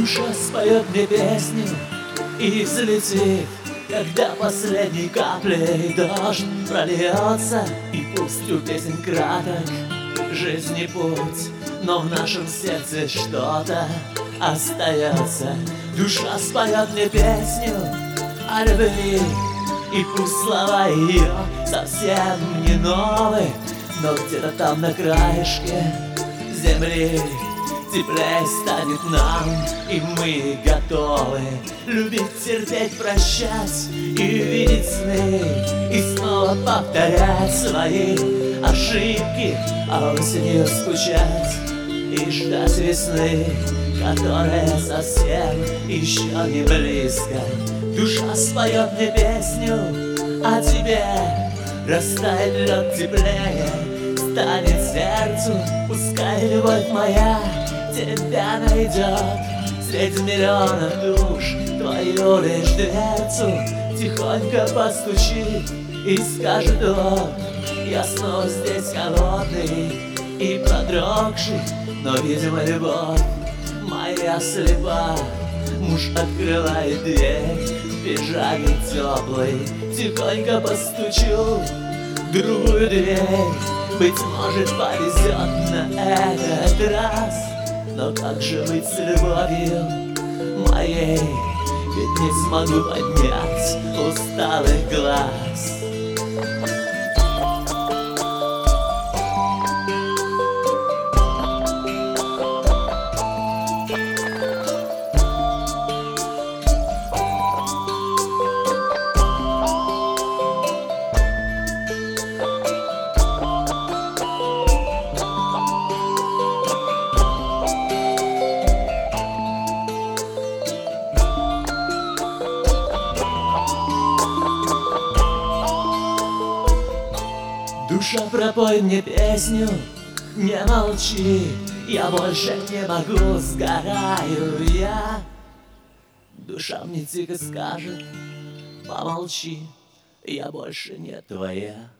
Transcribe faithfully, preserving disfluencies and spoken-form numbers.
Душа споет мне песню и взлетит, когда последней каплей дождь прольется. И пусть у песен краток жизни путь, но в нашем сердце что-то остается. Душа споет мне песню о любви, и пусть слова ее совсем не новые, но где-то там на краешке земли теплее станет нам, и мы готовы любить, терпеть, прощать и видеть сны, и снова повторять свои ошибки, а осенью скучать и ждать весны, которая совсем еще не близко. Душа споет мне песню о тебе, растает лед теплее, станет сердцу, пускай любовь моя тебя найдет среди миллионов душ, твою лишь дверцу тихонько постучит и скажет: вот, я снова здесь холодный и продрогший, но, видимо, любовь моя слепа. Муж открывает дверь в пижаме теплой, тихонько постучу в другую дверь. Быть может, повезет на этот раз, но как же быть с любовью моей? Ведь не смогу поднять усталых глаз. Душа, пропой мне песню, не молчи, я больше не могу, сгораю я. Душа мне тихо скажет: помолчи, я больше не твоя.